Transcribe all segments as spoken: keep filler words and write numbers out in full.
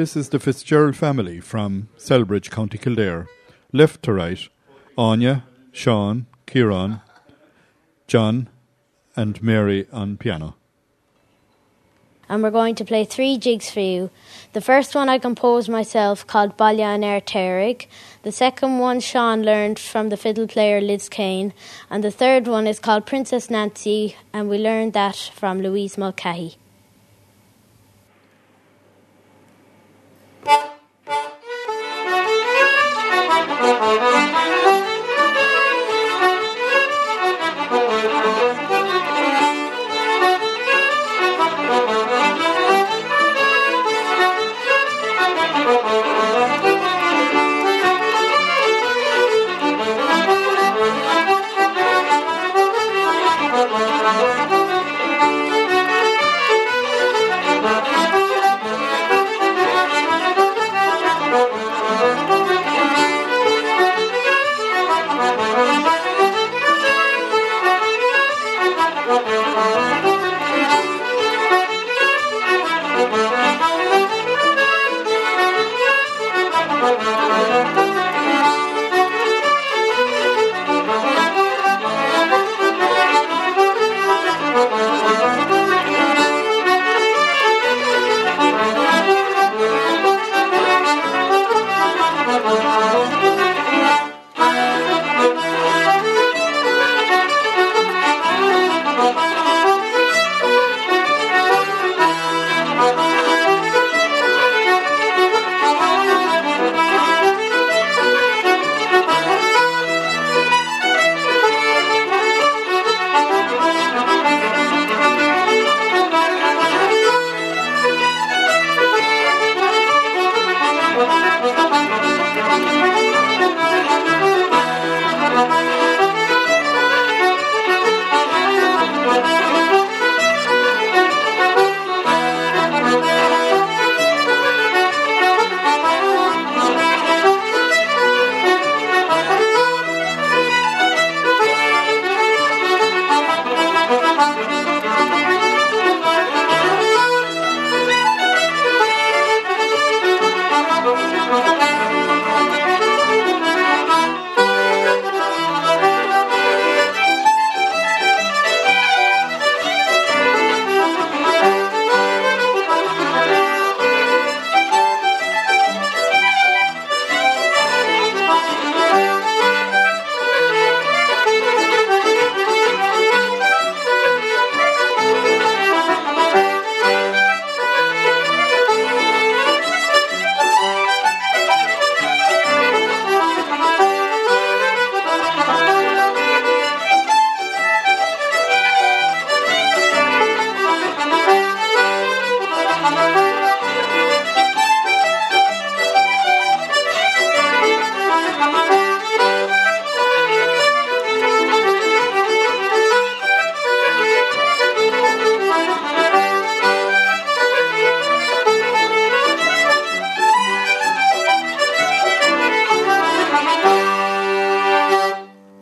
This is the Fitzgerald family from Selbridge, County Kildare. Left to right, Anya, Sean, Kieran, John and Mary on piano. And we're going to play three jigs for you. The first one I composed myself, called Baile an Aer Teirg. The second one Sean learned from the fiddle player Liz Kane. And the third one is called Princess Nancy, and we learned that from Louise Mulcahy.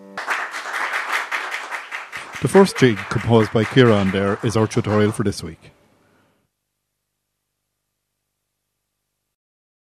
The first jig composed by Kieran there is our tutorial for this week.